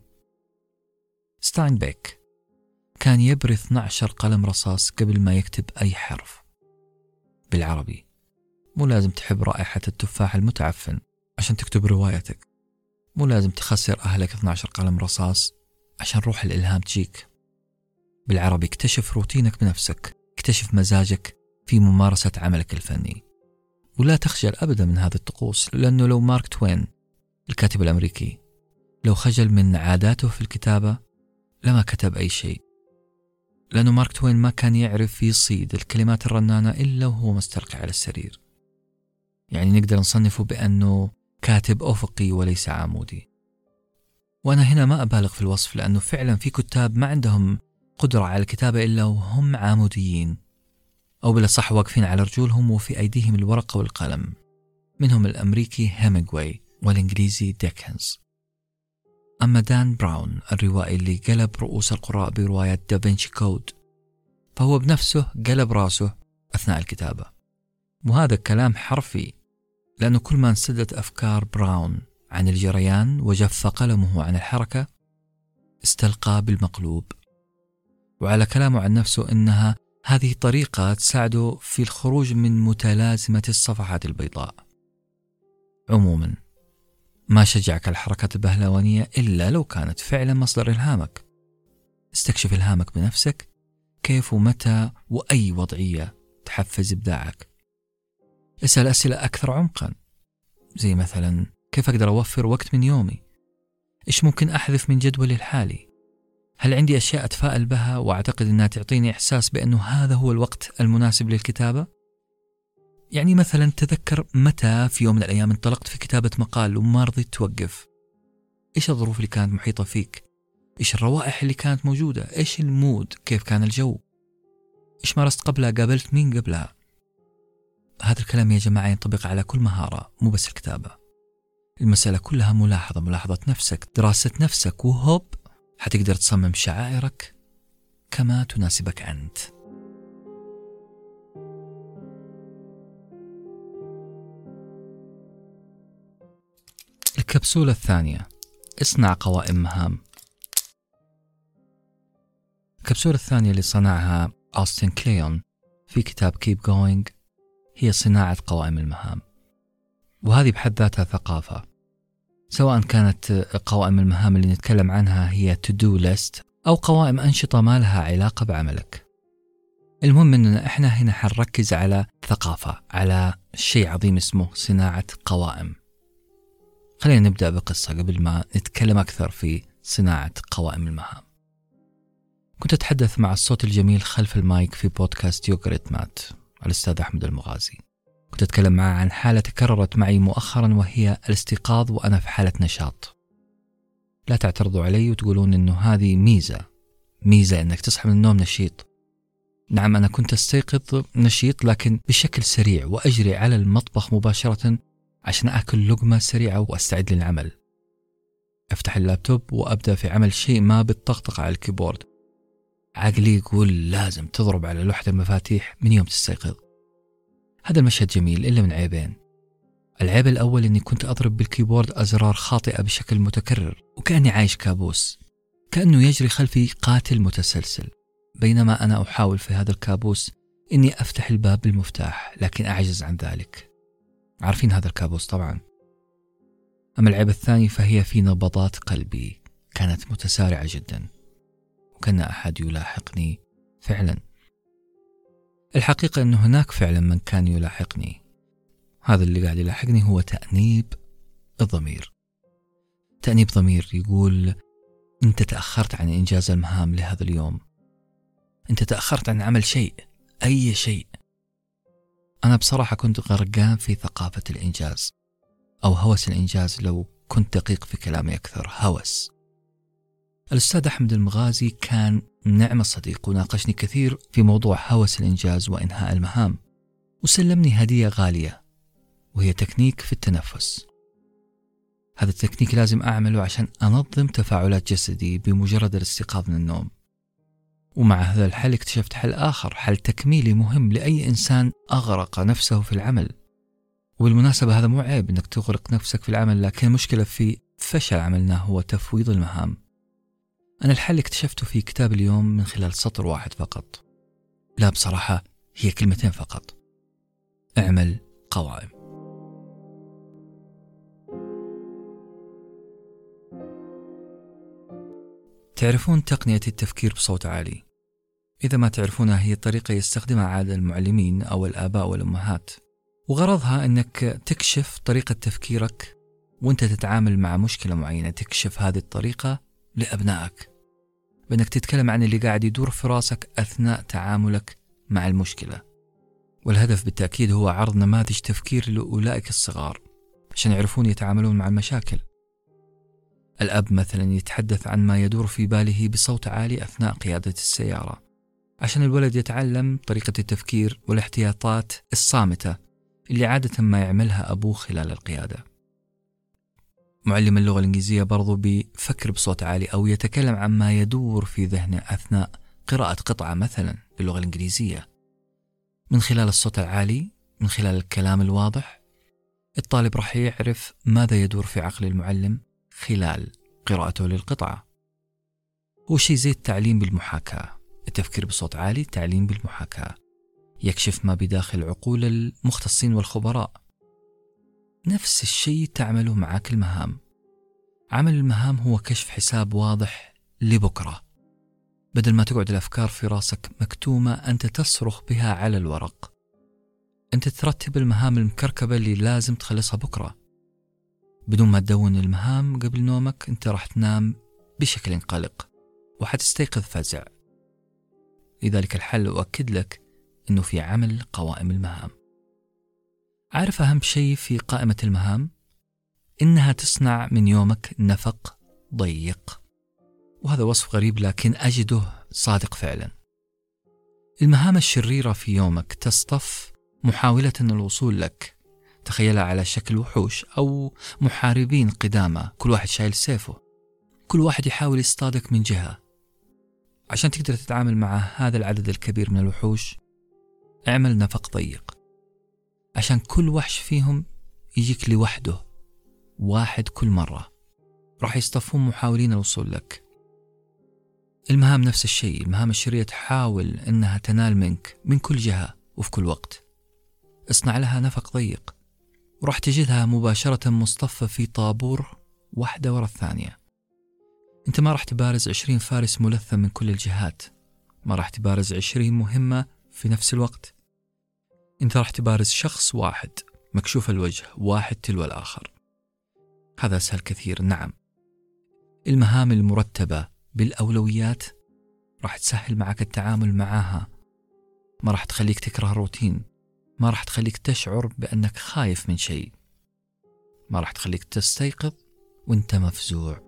ستاينبيك كان يبري 12 قلم رصاص قبل ما يكتب أي حرف. بالعربي مو لازم تحب رائحة التفاح المتعفن عشان تكتب روايتك، مو لازم تخسر أهلك 12 قلم رصاص عشان روح الإلهام تجيك. بالعربي اكتشف روتينك بنفسك، اكتشف مزاجك في ممارسة عملك الفني، ولا تخجل أبدا من هذه الطقوس. لأنه لو مارك توين الكاتب الأمريكي لو خجل من عاداته في الكتابة لما كتب أي شيء، لأنه مارك توين ما كان يعرف يصيد الكلمات الرنانة إلا وهو مستلقي على السرير. يعني نقدر نصنفه بأنه كاتب أفقي وليس عمودي. وأنا هنا ما أبالغ في الوصف، لأنه فعلا في كتاب ما عندهم قدرة على الكتابة إلا وهم عموديين، أو بالأصح واقفين على رجولهم وفي أيديهم الورقة والقلم. منهم الأمريكي هيمينغواي والإنجليزي ديكنز. أما دان براون الروائي اللي قلب رؤوس القراء برواية دافنشي كود، فهو بنفسه قلب راسه أثناء الكتابة. وهذا كلام حرفي، لأنه كل ما انسدت أفكار براون عن الجريان وجف قلمه عن الحركة استلقى بالمقلوب. وعلى كلامه عن نفسه إنها هذه طريقة تساعده في الخروج من متلازمة الصفحات البيضاء. عموما ما شجعك الحركات البهلوانية إلا لو كانت فعلا مصدر إلهامك. استكشف إلهامك بنفسك، كيف ومتى وأي وضعية تحفز إبداعك. اسأل أسئلة أكثر عمقا، زي مثلا كيف أقدر أوفر وقت من يومي؟ إيش ممكن أحذف من جدولي الحالي؟ هل عندي أشياء أتفائل بها وأعتقد أنها تعطيني إحساس بأنه هذا هو الوقت المناسب للكتابة؟ يعني مثلا تذكر متى في يوم من الأيام انطلقت في كتابة مقال وما رضيت توقف. إيش الظروف اللي كانت محيطة فيك؟ إيش الروائح اللي كانت موجودة؟ إيش المود؟ كيف كان الجو؟ إيش مارست قبلها؟ قابلت مين قبلها؟ هذا الكلام يا جماعة ينطبق على كل مهارة، مو بس الكتابة. المسألة كلها ملاحظة نفسك، دراسة نفسك، وهوب حتقدر تصمم شعائرك كما تناسبك أنت. الكبسولة الثانية: اصنع قوائم مهام. الكبسولة الثانية اللي صنعها أوستن كليون في كتاب Keep Going هي صناعة قوائم المهام، وهذه بحد ذاتها ثقافة. سواء كانت قوائم المهام اللي نتكلم عنها هي to-do list أو قوائم أنشطة ما لها علاقة بعملك. المهم أننا إحنا هنا حنركز على ثقافة، على شيء عظيم اسمه صناعة قوائم. خلينا نبدأ بقصة قبل ما نتكلم أكثر في صناعة قوائم المهام. كنت أتحدث مع الصوت الجميل خلف المايك في بودكاست يوغرت مات الأستاذ أحمد المغازي. كنت أتكلم معه عن حالة تكررت معي مؤخرا، وهي الاستيقاظ وأنا في حالة نشاط. لا تعترضوا علي وتقولون إنه هذه ميزة إنك تصحى من النوم نشيط. نعم، أنا كنت أستيقظ نشيط لكن بشكل سريع، وأجري على المطبخ مباشرة عشان أكل لقمة سريعة وأستعد للعمل. أفتح اللابتوب وأبدأ في عمل شيء ما بالطقطقة على الكيبورد. عقلي يقول لازم تضرب على لوحة المفاتيح من يوم تستيقظ. هذا المشهد جميل إلا من عيبين. العيب الأول إني كنت أضرب بالكيبورد أزرار خاطئة بشكل متكرر، وكأني عايش كابوس، كأنه يجري خلفي قاتل متسلسل، بينما أنا أحاول في هذا الكابوس إني أفتح الباب بالمفتاح لكن أعجز عن ذلك. عارفين هذا الكابوس طبعا. أما العيب الثاني فهي في نبضات قلبي كانت متسارعة جدا، وكان أحد يلاحقني فعلا. الحقيقة أنه هناك فعلا من كان يلاحقني. هذا اللي قاعد يلاحقني هو تأنيب الضمير. تأنيب ضمير يقول: أنت تأخرت عن إنجاز المهام لهذا اليوم، أنت تأخرت عن عمل شيء، أي شيء. أنا بصراحة كنت غرقان في ثقافة الإنجاز، أو هوس الإنجاز لو كنت دقيق في كلامي أكثر، هوس. الأستاذ أحمد المغازي كان نعم صديق، وناقشني كثير في موضوع هوس الإنجاز وإنهاء المهام، وسلمني هدية غالية، وهي تكنيك في التنفس. هذا التكنيك لازم أعمله عشان أنظم تفاعلات جسدي بمجرد الاستيقاظ من النوم. ومع هذا الحل اكتشفت حل آخر، حل تكميلي مهم لأي إنسان أغرق نفسه في العمل. وبالمناسبة هذا مو عيب إنك تغرق نفسك في العمل، لكن المشكلة في فشل عملنا هو تفويض المهام. أنا الحل اكتشفته في كتاب اليوم من خلال سطر واحد فقط. لا، بصراحة هي كلمتين فقط: اعمل قوائم. تعرفون تقنية التفكير بصوت عالي؟ إذا ما تعرفونها، هي طريقة يستخدمها عادة المعلمين أو الآباء والأمهات، وغرضها أنك تكشف طريقة تفكيرك وأنت تتعامل مع مشكلة معينة. تكشف هذه الطريقة لأبنائك بأنك تتكلم عن اللي قاعد يدور في راسك أثناء تعاملك مع المشكلة. والهدف بالتأكيد هو عرض نماذج تفكير لأولئك الصغار عشان يعرفون يتعاملون مع المشاكل. الأب مثلا يتحدث عن ما يدور في باله بصوت عالي أثناء قيادة السيارة، عشان الولد يتعلم طريقة التفكير والاحتياطات الصامتة اللي عادة ما يعملها أبوه خلال القيادة. معلم اللغة الإنجليزية برضو بيفكر بصوت عالي أو يتكلم عن ما يدور في ذهنه أثناء قراءة قطعة مثلا باللغة الإنجليزية. من خلال الصوت العالي، من خلال الكلام الواضح، الطالب راح يعرف ماذا يدور في عقل المعلم خلال قراءته للقطعة. هو شيء زي التعليم بالمحاكاة. التفكير بصوت عالي تعليم بالمحاكاة، يكشف ما بداخل عقول المختصين والخبراء. نفس الشيء تعمله معك المهام. عمل المهام هو كشف حساب واضح لبكرة. بدل ما تقعد الأفكار في راسك مكتومة، أنت تصرخ بها على الورق. أنت ترتب المهام المكركبة اللي لازم تخلصها بكرة. بدون ما تدون المهام قبل نومك، أنت راح تنام بشكل قلق وحتستيقظ فزع. لذلك الحل أؤكد لك أنه في عمل قوائم المهام. عارف أهم شيء في قائمة المهام؟ إنها تصنع من يومك نفق ضيق. وهذا وصف غريب لكن أجده صادق فعلا. المهام الشريرة في يومك تصطف محاولة الوصول لك، تخيلها على شكل وحوش أو محاربين قدامى، كل واحد شايل سيفه، كل واحد يحاول يصطادك من جهة. عشان تقدر تتعامل مع هذا العدد الكبير من الوحوش اعمل نفق ضيق، عشان كل وحش فيهم يجيك لوحده، واحد كل مرة، راح يصطفون محاولين الوصول لك. المهام نفس الشيء، المهام الشريرة تحاول أنها تنال منك من كل جهة وفي كل وقت. اصنع لها نفق ضيق وراح تجدها مباشرة مصطفى في طابور واحدة ورا الثانية. انت ما راح تبارز 20 فارس ملثم من كل الجهات، ما راح تبارز 20 مهمة في نفس الوقت. انت راح تبارز شخص واحد مكشوف الوجه، واحد تلو الآخر. هذا أسهل كثير. نعم، المهام المرتبة بالأولويات راح تسهل معك التعامل معها، ما راح تخليك تكره الروتين، ما راح تخليك تشعر بأنك خايف من شيء، ما راح تخليك تستيقظ وانت مفزوع.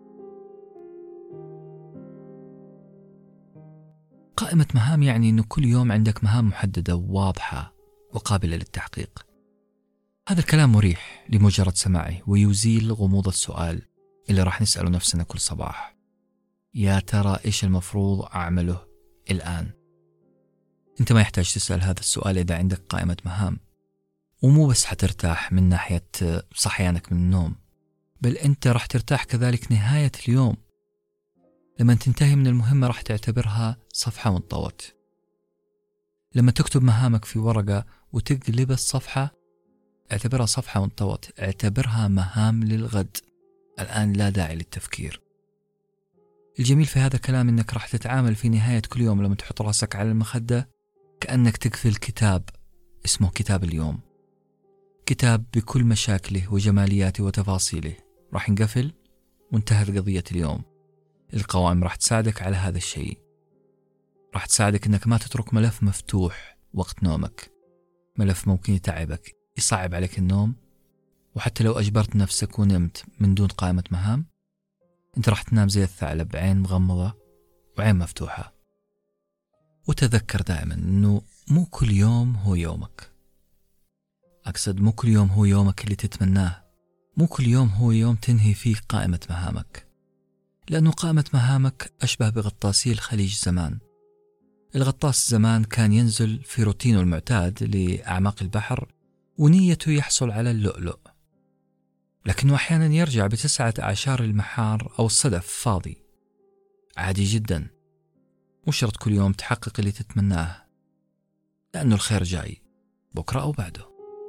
قائمة مهام يعني أنه كل يوم عندك مهام محددة وواضحة وقابلة للتحقيق. هذا الكلام مريح لمجرد سماعه ويزيل غموض السؤال اللي راح نسأله نفسنا كل صباح: يا ترى إيش المفروض أعمله الآن؟ أنت ما يحتاج تسأل هذا السؤال إذا عندك قائمة مهام، ومو بس حترتاح من ناحية صحيانك من النوم، بل أنت راح ترتاح كذلك نهاية اليوم. لما تنتهي من المهمة راح تعتبرها صفحة وانطوت. لما تكتب مهامك في ورقة وتقلب الصفحة اعتبرها صفحة وانطوت، اعتبرها مهام للغد، الآن لا داعي للتفكير. الجميل في هذا الكلام أنك راح تتعامل في نهاية كل يوم لما تحط رأسك على المخدة كأنك تقفل كتاب اسمه كتاب اليوم، كتاب بكل مشاكله وجمالياته وتفاصيله، راح ينقفل وانتهت قضية اليوم. القوائم راح تساعدك على هذا الشيء، راح تساعدك أنك ما تترك ملف مفتوح وقت نومك، ملف ممكن يتعبك، يصعب عليك النوم. وحتى لو أجبرت نفسك ونمت من دون قائمة مهام، أنت راح تنام زي الثعلب، عين مغمضة وعين مفتوحة. وتذكر دائما أنه مو كل يوم هو يومك، أقصد مو كل يوم هو يومك اللي تتمناه، مو كل يوم هو يوم تنهي فيه قائمة مهامك، لأنه قائمة مهامك أشبه بغطاسي الخليج زمان. الغطاس زمان كان ينزل في روتينه المعتاد لأعماق البحر ونيته يحصل على اللؤلؤ، لكنه أحيانا يرجع ب9 أعشار المحار أو الصدف فاضي. عادي جدا، مو شرط كل يوم تحقق اللي تتمناه، لأنه الخير جاي بكرة أو بعده.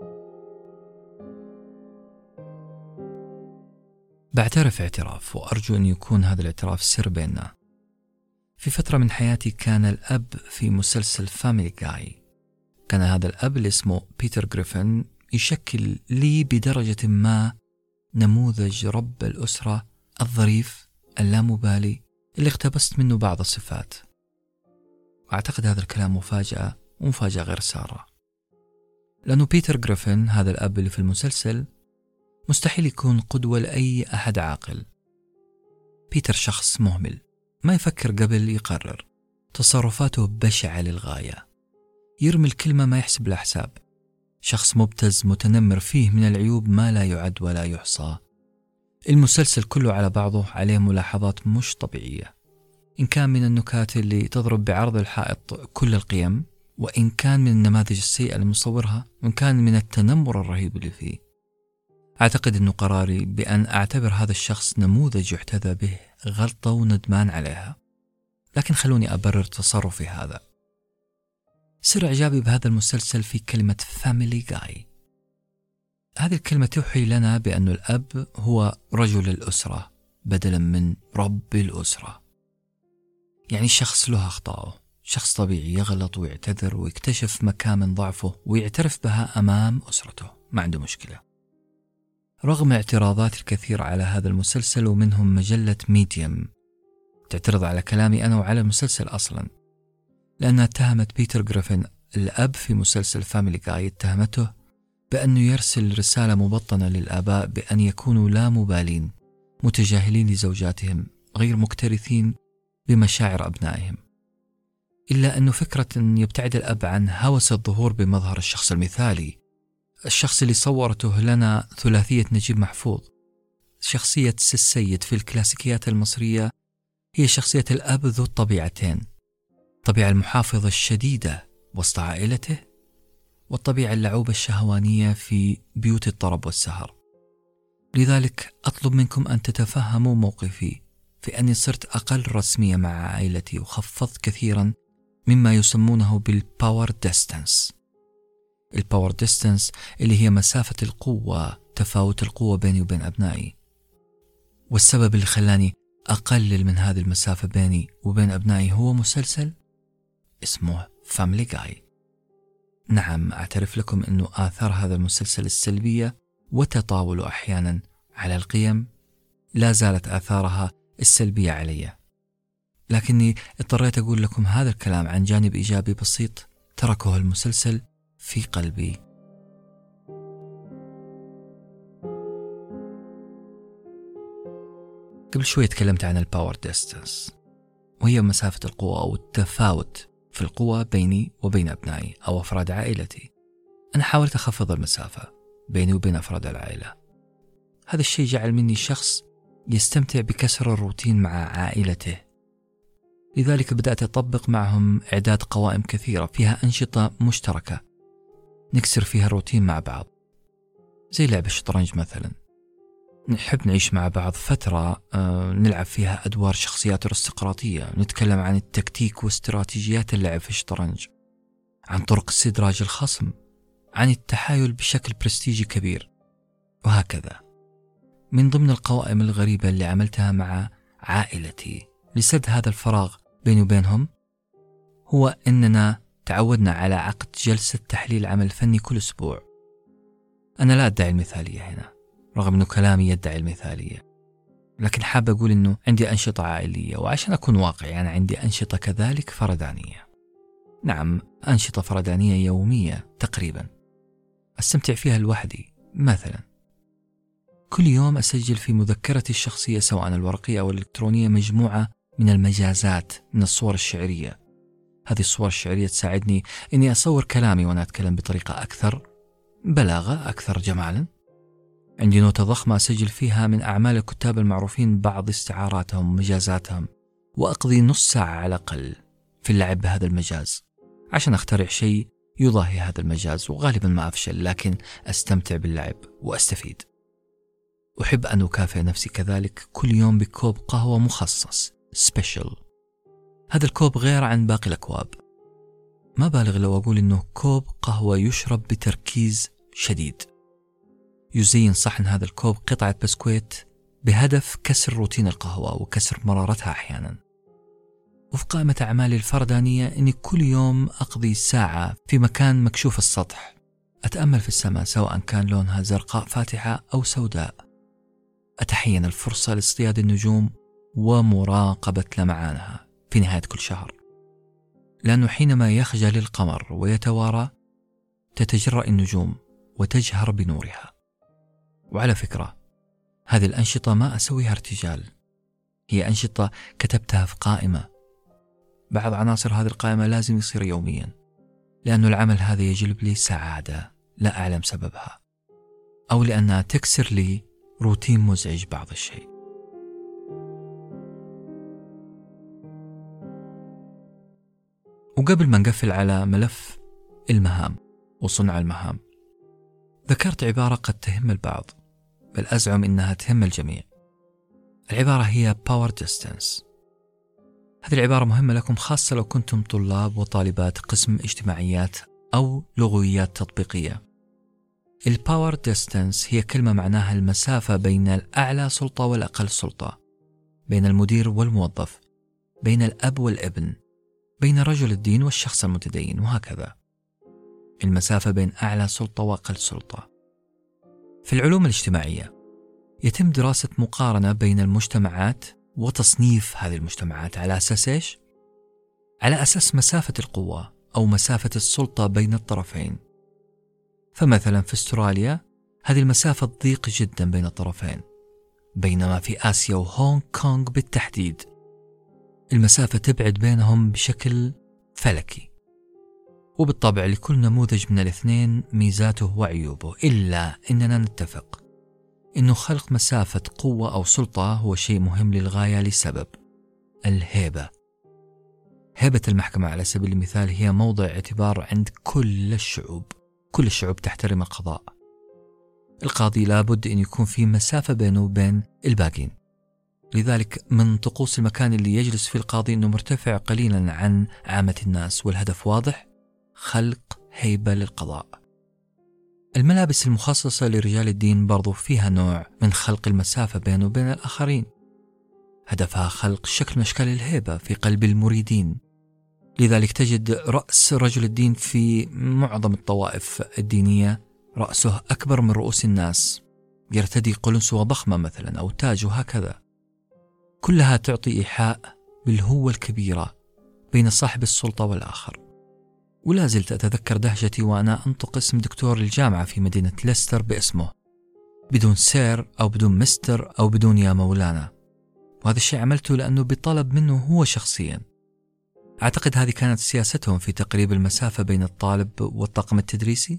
بعترف اعتراف، وأرجو أن يكون هذا الاعتراف سر بيننا. في فترة من حياتي كان الأب في مسلسل فاميلي جاي، كان هذا الأب اللي اسمه بيتر غريفن يشكل لي بدرجة ما نموذج رب الأسرة الظريف اللامبالي اللي اقتبست منه بعض الصفات. أعتقد هذا الكلام مفاجأة ومفاجأة غير سارة، لأنه بيتر غريفن هذا الأب اللي في المسلسل مستحيل يكون قدوة لأي أحد عاقل. بيتر شخص مهمل، ما يفكر قبل يقرر، تصرفاته بشعة للغاية، يرمي الكلمة ما يحسب لها حساب، شخص مبتز متنمر فيه من العيوب ما لا يعد ولا يحصى. المسلسل كله على بعضه عليه ملاحظات مش طبيعية، إن كان من النكات اللي تضرب بعرض الحائط كل القيم، وإن كان من النماذج السيئة لمصورها، وإن كان من التنمر الرهيب اللي فيه. أعتقد أنه قراري بأن أعتبر هذا الشخص نموذج يحتذى به غلطة وندمان عليها، لكن خلوني أبرر تصرفي هذا. سر إعجابي بهذا المسلسل في كلمة فاميلي جاي. هذه الكلمة توحي لنا بأن الأب هو رجل الأسرة بدلا من رب الأسرة. يعني شخص له أخطاءه، شخص طبيعي يغلط ويعتذر ويكتشف مكامن ضعفه ويعترف بها أمام أسرته، ما عنده مشكلة. رغم اعتراضات الكثير على هذا المسلسل، ومنهم مجلة ميديم تعترض على كلامي أنا وعلى المسلسل أصلا، لأنها اتهمت بيتر غريفن الأب في مسلسل فاميلي جاي، اتهمته بأنه يرسل رسالة مبطنة للآباء بأن يكونوا لا مبالين، متجاهلين لزوجاتهم، غير مكترثين بمشاعر أبنائهم. إلا أنه فكرة أن يبتعد الأب عن هوس الظهور بمظهر الشخص المثالي، الشخص اللي صورته لنا ثلاثية نجيب محفوظ، شخصية السيد في الكلاسيكيات المصرية، هي شخصية الأب ذو الطبيعتين: الطبيعة المحافظة الشديدة وسط عائلته، والطبيعة اللعوبة الشهوانية في بيوت الطرب والسهر. لذلك أطلب منكم أن تتفهموا موقفي في أني صرت أقل رسمية مع عائلتي، وخفضت كثيرا مما يسمونه بالباور ديستانس. الباور ديستانس اللي هي مسافة القوة، تفاوت القوة بيني وبين أبنائي. والسبب اللي خلاني أقلل من هذه المسافة بيني وبين أبنائي هو مسلسل اسمه فاميلي جاي. نعم، أعترف لكم أنه آثار هذا المسلسل السلبية وتطاول أحيانا على القيم لا زالت آثارها السلبية علي، لكني اضطريت أقول لكم هذا الكلام عن جانب إيجابي بسيط تركه المسلسل في قلبي. قبل شوي تكلمت عن الباور ديستانس، وهي مسافة القوة أو التفاوت في القوة بيني وبين أبنائي أو أفراد عائلتي. أنا حاولت أخفض المسافة بيني وبين أفراد العائلة. هذا الشيء جعل مني شخص يستمتع بكسر الروتين مع عائلته، لذلك بدأت أطبق معهم إعداد قوائم كثيرة فيها أنشطة مشتركة نكسر فيها الروتين مع بعض، زي لعب الشطرنج مثلا. نحب نعيش مع بعض فترة نلعب فيها أدوار شخصيات أرستقراطية، نتكلم عن التكتيك واستراتيجيات اللعب في الشطرنج، عن طرق استدراج الخصم، عن التحايل بشكل برستيجي كبير، وهكذا. من ضمن القوائم الغريبة اللي عملتها مع عائلتي لسد هذا الفراغ بيني وبينهم هو أننا تعودنا على عقد جلسة تحليل عمل فني كل أسبوع. أنا لا أدعي المثالية هنا، رغم أنه كلامي يدعي المثالية، لكن حاب أقول أنه عندي أنشطة عائلية، وعشان أكون واقعي أنا عندي أنشطة كذلك فردانية. نعم، أنشطة فردانية يومية تقريبا أستمتع فيها لوحدي. مثلا كل يوم أسجل في مذكرتي الشخصية سواء الورقية أو الإلكترونية مجموعة من المجازات من الصور الشعرية. هذه الصور الشعرية تساعدني أني أصور كلامي وأنا أتكلم بطريقة أكثر بلاغة، أكثر جمالا. عندي نوتة ضخمة أسجل فيها من أعمال الكتاب المعروفين بعض استعاراتهم ومجازاتهم، وأقضي نص ساعة على الأقل في اللعب بهذا المجاز عشان أخترع شيء يضاهي هذا المجاز، وغالبا ما أفشل لكن أستمتع باللعب وأستفيد. أحب أن أكافئ نفسي كذلك كل يوم بكوب قهوة مخصص سبيشل. هذا الكوب غير عن باقي الأكواب، ما بالغ لو أقول أنه كوب قهوة يشرب بتركيز شديد. يزين صحن هذا الكوب قطعة بسكويت بهدف كسر روتين القهوة وكسر مرارتها أحيانا. وفي قائمة أعمالي الفردانية أني كل يوم أقضي ساعة في مكان مكشوف السطح أتأمل في السماء سواء كان لونها زرقاء فاتحة أو سوداء. أتحين الفرصة لاصطياد النجوم ومراقبة لمعانها في نهاية كل شهر، لأنه حينما يخجل القمر ويتوارى تتجرأ النجوم وتجهر بنورها. وعلى فكرة، هذه الأنشطة ما أسويها ارتجال، هي أنشطة كتبتها في قائمة. بعض عناصر هذه القائمة لازم يصير يوميا، لأن العمل هذا يجلب لي سعادة لا أعلم سببها، أو لأنها تكسر لي روتين مزعج بعض الشيء. وقبل ما نقفل على ملف المهام وصنع المهام، ذكرت عبارة قد تهم البعض، بل أزعم إنها تهم الجميع. العبارة هي power distance. هذه العبارة مهمة لكم خاصة لو كنتم طلاب وطالبات قسم اجتماعيات أو لغويات تطبيقية. الباور ديستانس هي كلمة معناها المسافة بين الأعلى سلطة والأقل سلطة، بين المدير والموظف، بين الأب والابن، بين رجل الدين والشخص المتدين، وهكذا. المسافة بين أعلى سلطة وأقل سلطة. في العلوم الاجتماعية يتم دراسة مقارنة بين المجتمعات وتصنيف هذه المجتمعات على أساس إيش؟ على أساس مسافة القوة أو مسافة السلطة بين الطرفين. فمثلا في أستراليا هذه المسافة ضيق جدا بين الطرفين، بينما في آسيا وهونغ كونغ بالتحديد المسافة تبعد بينهم بشكل فلكي. وبالطبع لكل نموذج من الاثنين ميزاته وعيوبه، إلا أننا نتفق أنه خلق مسافة قوة أو سلطة هو شيء مهم للغاية لسبب: الهيبة. هيبة المحكمة على سبيل المثال هي موضع اعتبار عند كل الشعوب. كل الشعوب تحترم القضاء. القاضي لابد أن يكون في مسافة بينه وبين الباقين. لذلك من طقوس المكان اللي يجلس فيه القاضي أنه مرتفع قليلا عن عامة الناس، والهدف واضح: خلق هيبة للقضاء. الملابس المخصصة لرجال الدين برضو فيها نوع من خلق المسافة بينه وبين الآخرين، هدفها خلق شكل من أشكال الهيبة في قلب المريدين. لذلك تجد رأس رجل الدين في معظم الطوائف الدينية رأسه أكبر من رؤوس الناس، يرتدي قلنسوة ضخمة مثلا أو تاج وهكذا. كلها تعطي إيحاء بالهوة الكبيرة بين صاحب السلطة والآخر. ولا زلت أتذكر دهشتي وأنا أنطق اسم دكتور الجامعة في مدينة ليستر باسمه، بدون سير أو بدون مستر أو بدون يا مولانا. وهذا الشيء عملته لأنه بطلب منه هو شخصيا. أعتقد هذه كانت سياستهم في تقريب المسافة بين الطالب والطاقم التدريسي.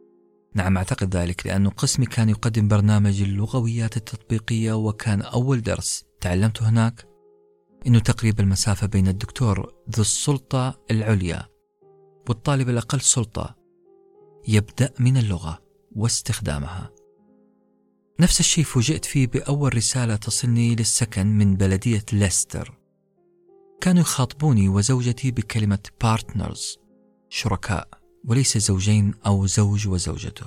نعم أعتقد ذلك، لأنه قسمي كان يقدم برنامج اللغويات التطبيقية، وكان أول درس تعلمته هناك إنه تقريب المسافة بين الدكتور ذو السلطة العليا والطالب الأقل سلطة يبدأ من اللغة واستخدامها. نفس الشيء فوجئت فيه بأول رسالة تصلني للسكن من بلدية ليستر. كانوا يخاطبوني وزوجتي بكلمة partners، شركاء، وليس زوجين أو زوج وزوجته.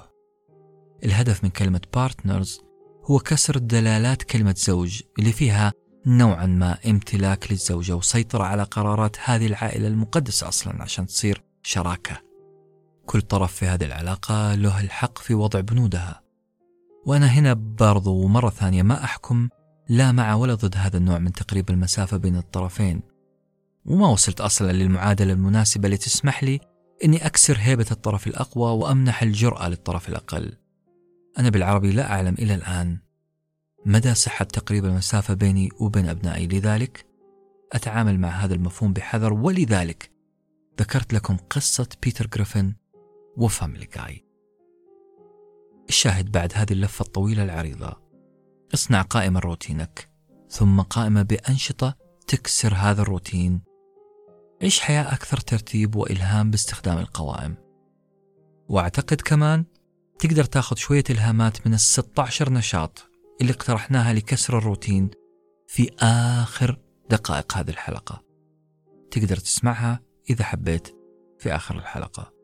الهدف من كلمة partners هو كسر دلالات كلمة زوج اللي فيها نوعا ما امتلاك للزوجة وسيطرة على قرارات هذه العائلة المقدسة أصلا عشان تصير شراكة. كل طرف في هذه العلاقة له الحق في وضع بنودها. وأنا هنا برضو ومرة ثانية ما أحكم لا مع ولا ضد هذا النوع من تقريب المسافة بين الطرفين، وما وصلت أصلا للمعادلة المناسبة اللي تسمح لي أني أكسر هيبة الطرف الأقوى وأمنح الجرأة للطرف الأقل. أنا بالعربي لا أعلم إلى الآن مدى صحة تقريب المسافة بيني وبين أبنائي، لذلك أتعامل مع هذا المفهوم بحذر. ولذلك ذكرت لكم قصة بيتر غريفن وفاميلي جاي. الشاهد بعد هذه اللفة الطويلة العريضة: اصنع قائمة روتينك، ثم قائمة بأنشطة تكسر هذا الروتين. عيش حياة أكثر ترتيب وإلهام باستخدام القوائم. وأعتقد كمان تقدر تاخذ شوية إلهامات من 16 نشاط اللي اقترحناها لكسر الروتين في آخر دقائق هذه الحلقة. تقدر تسمعها إذا حبيت في آخر الحلقة.